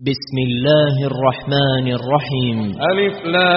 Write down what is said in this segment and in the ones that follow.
بسم الله الرحمن الرحيم. ألف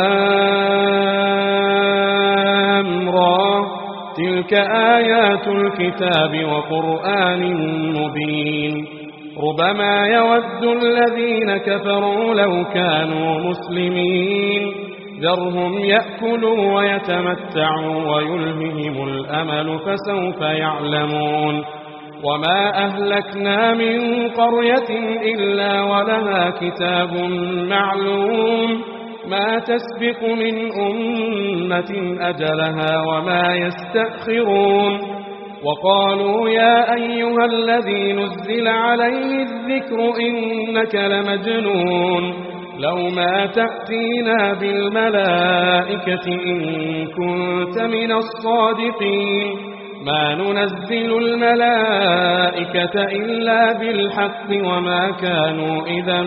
لام را تلك آيات الكتاب وقرآن مبين ربما يود الذين كفروا لو كانوا مسلمين ذرهم يأكلوا ويتمتعوا ويلههم الأمل فسوف يعلمون وما أهلكنا من قرية إلا ولها كتاب معلوم ما تسبق من أمة أجلها وما يستأخرون وقالوا يا أيها الذي نزل عليه الذكر إنك لمجنون لو ما تأتينا بالملائكة إن كنت من الصادقين ما ننزل الملائكة إلا بالحق وما كانوا إذا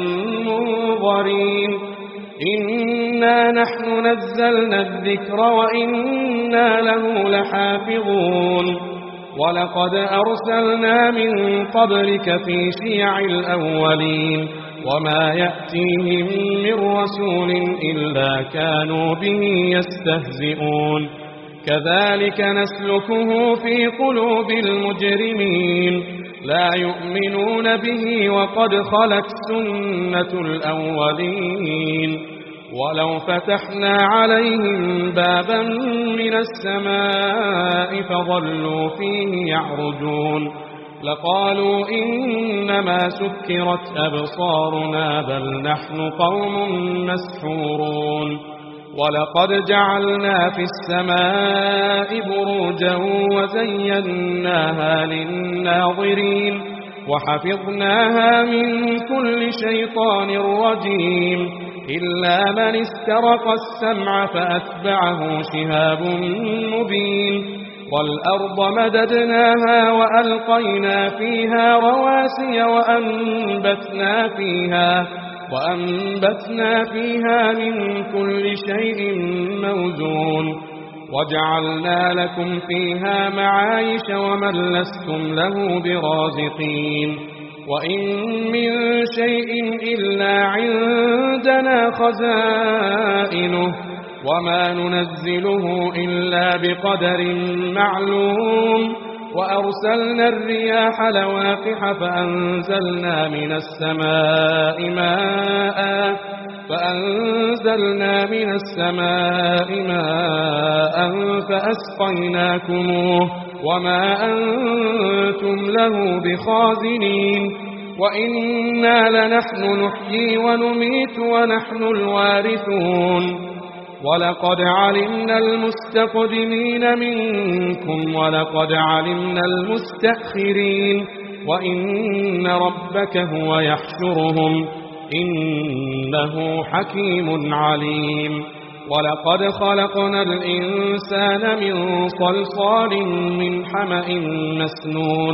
منظرين إنا نحن نزلنا الذكر وإنا له لحافظون ولقد أرسلنا من قبلك في شيع الأولين وما يأتيهم من رسول إلا كانوا به يستهزئون كذلك نسلكه في قلوب المجرمين لا يؤمنون به وقد خلت سنة الأولين ولو فتحنا عليهم بابا من السماء فظلوا فيه يعرجون لقالوا إنما سكرت أبصارنا بل نحن قوم مسحورون ولقد جعلنا في السماء بروجا وزيناها للناظرين وحفظناها من كل شيطان رجيم إلا من استرق السمع فأتبعه شهاب مبين والأرض مددناها وألقينا فيها رواسي وأنبتنا فيها من كل شيء موزون وجعلنا لكم فيها معايش ومن لستم له برازقين وإن من شيء إلا عندنا خزائنه وما ننزله إلا بقدر معلوم وأرسلنا الرياح لواقح فأنزلنا من السماء ماء فأسقيناكموه وما أنتم له بخازنين وإنا لنحن نحيي ونميت ونحن الوارثون ولقد علمنا المستقدمين منكم ولقد علمنا المستأخرين وإن ربك هو يحشرهم إنه حكيم عليم ولقد خلقنا الإنسان من صلصال من حمأ مسنون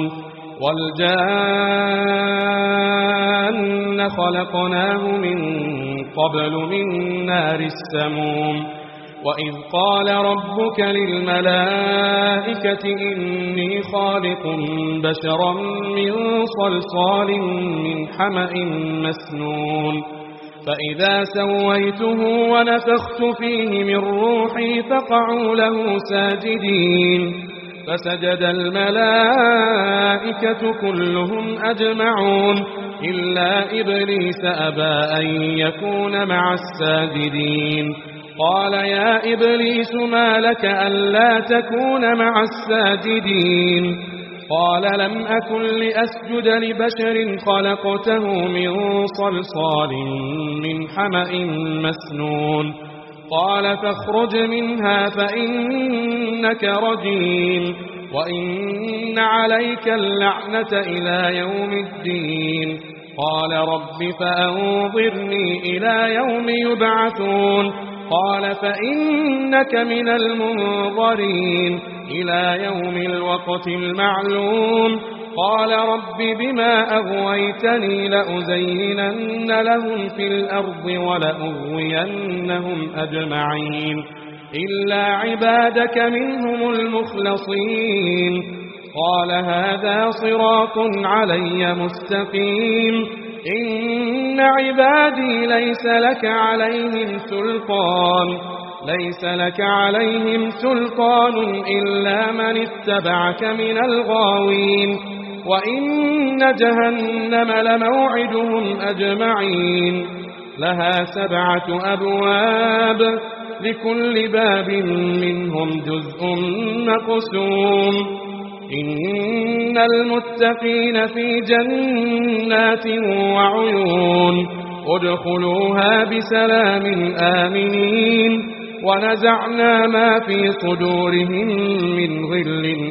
والجان خلقناه من قبل من نار السموم وإذ قال ربك للملائكة إني خالق بشرا من صلصال من حمأ مسنون فإذا سويته ونفخت فيه من روحي فقعوا له ساجدين فسجد الملائكة كلهم أجمعون إلا إبليس أبى أن يكون مع الساجدين قال يا إبليس ما لك ألا تكون مع الساجدين قال لم أكن لأسجد لبشر خلقته من صلصال من حمأ مسنون قال فاخرج منها فإنك رجيم وإن عليك اللعنة إلى يوم الدين قال رب فأنظرني إلى يوم يبعثون قال فإنك من المنظرين إلى يوم الوقت المعلوم قال رب بما أغويتني لأزينن لهم في الأرض ولأغوينهم أجمعين إلا عبادك منهم المخلصين قال هذا صراط علي مستقيم إن عبادي ليس لك عليهم سلطان إلا من اتبعك من الغاوين وإن جهنم لموعدهم أجمعين لها 7 أبواب لكل باب منهم جزء مقسوم إن المتقين في جنات وعيون ادخلوها بسلام آمنين ونزعنا ما في صدورهم من غل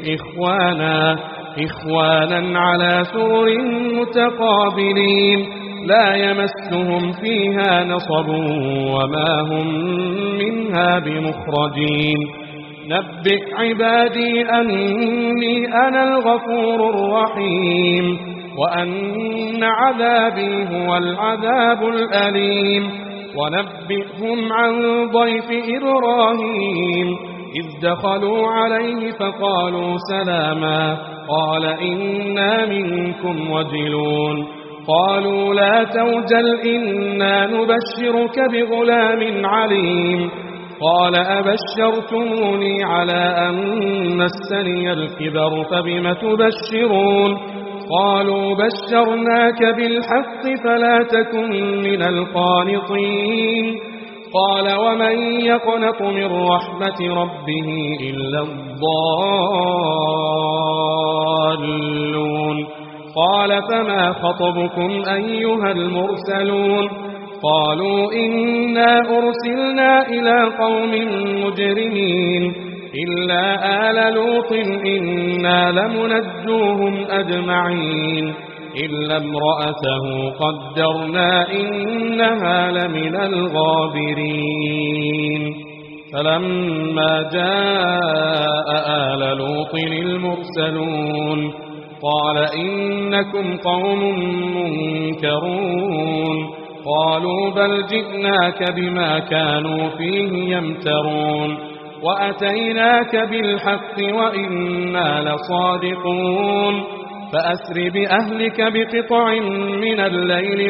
إخوانا على سرر متقابلين لا يمسهم فيها نصب وما هم منها بمخرجين نبئ عبادي أني أنا الغفور الرحيم وأن عذابي هو العذاب الأليم ونبئهم عن ضيف إبراهيم إذ دخلوا عليه فقالوا سلاما قال إنا منكم وجلون قالوا لا توجل إنا نبشرك بغلام عليم قال أبشرتموني على أن مسني الكبر فبم تبشرون قالوا بشرناك بالحق فلا تكن من القانطين قال ومن يقنط من رحمة ربه إلا الضالون قال فما خطبكم أيها المرسلون قالوا إنا أرسلنا إلى قوم مجرمين إلا آل لوط إنا لمنجوهم أجمعين إلا امرأته قدرنا إنها لمن الغابرين فلما جاء آل لوط المرسلون قال إنكم قوم منكرون قالوا بل جئناك بما كانوا فيه يمترون وأتيناك بالحق وإنا لصادقون فأسر بأهلك بقطع من الليل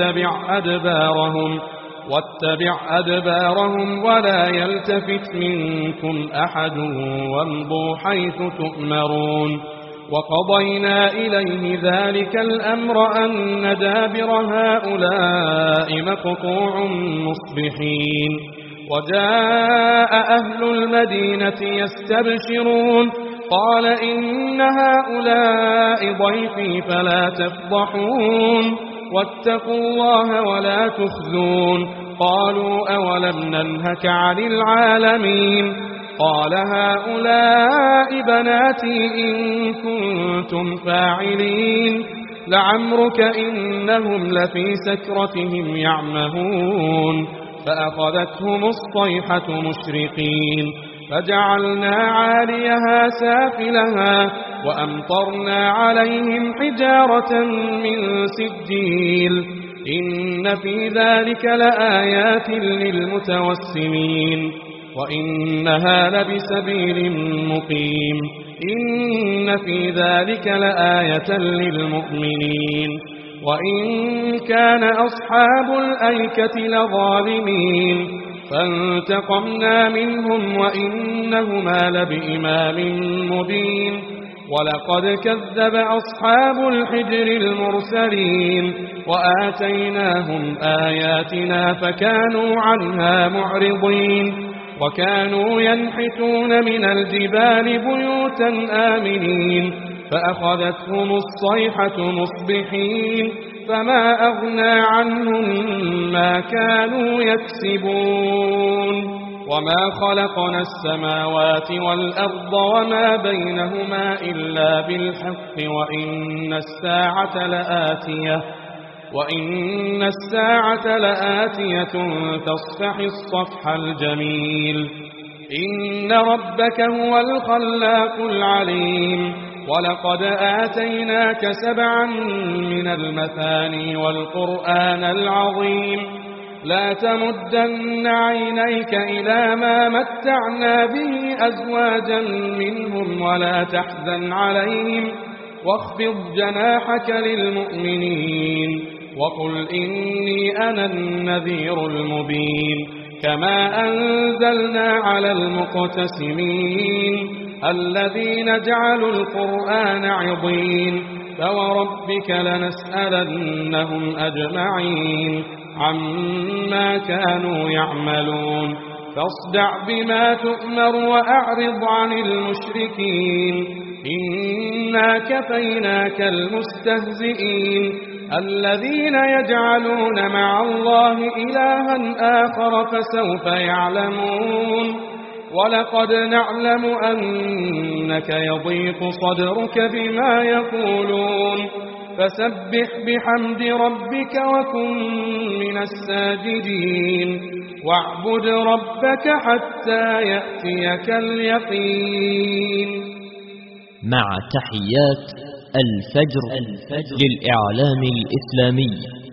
واتبع أدبارهم ولا يلتفت منكم أحد وامضوا حيث تؤمرون وقضينا إليه ذلك الأمر أن دابر هؤلاء مقطوع مصبحين وجاء أهل المدينة يستبشرون قال إن هؤلاء ضيفي فلا تفضحون واتقوا الله ولا تخزون قالوا أولم ننهك عن العالمين قال هؤلاء بناتي إن كنتم فاعلين لعمرك إنهم لفي سكرتهم يعمهون فأخذتهم الصيحة مشرقين فجعلنا عاليها سافلها وأمطرنا عليهم حجارة من سجيل إن في ذلك لآيات للمتوسمين وإنها لبسبيل مقيم إن في ذلك لآية للمؤمنين وإن كان أصحاب الأيكة لظالمين فانتقمنا منهم وإنهما لبإمام مبين ولقد كذب أصحاب الحجر المرسلين وآتيناهم آياتنا فكانوا عنها معرضين وكانوا ينحتون من الجبال بيوتا آمنين فأخذتهم الصيحة مصبحين فما أغنى عنهم ما كانوا يكسبون وما خلقنا السماوات والأرض وما بينهما إلا بالحق وإن الساعة لآتية فاصفح الصفح الجميل إن ربك هو الخلاق العليم ولقد آتيناك 7 من المثاني والقرآن العظيم لا تمدن عينيك إلى ما متعنا به أزواجا منهم ولا تحزن عليهم واخفض جناحك للمؤمنين وقل إني أنا النذير المبين كما أنزلنا على المقتسمين الذين جعلوا القرآن عضين فوربك لنسألنهم أجمعين عما كانوا يعملون فاصدع بما تؤمر وأعرض عن المشركين إنا كفيناك المستهزئين الذين يجعلون مع الله إلها آخر فسوف يعلمون ولقد نعلم أنك يضيق صدرك بما يقولون فسبح بحمد ربك وكن من الساجدين واعبد ربك حتى يأتيك اليقين. مع تحيات الفجر للإعلام الإسلامي.